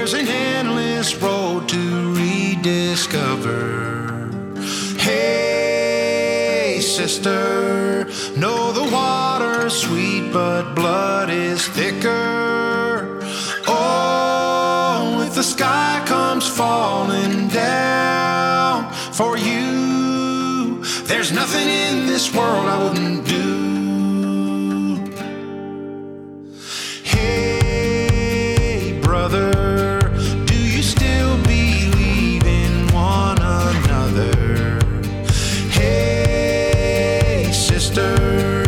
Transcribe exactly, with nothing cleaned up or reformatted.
there's an endless road to rediscover. Hey, sister, know the water's sweet, but blood is thicker. Oh, if the sky comes falling down for you, there's nothing in this world I wouldn't do. Hey, brother, do you still believe in one another? Hey, sister,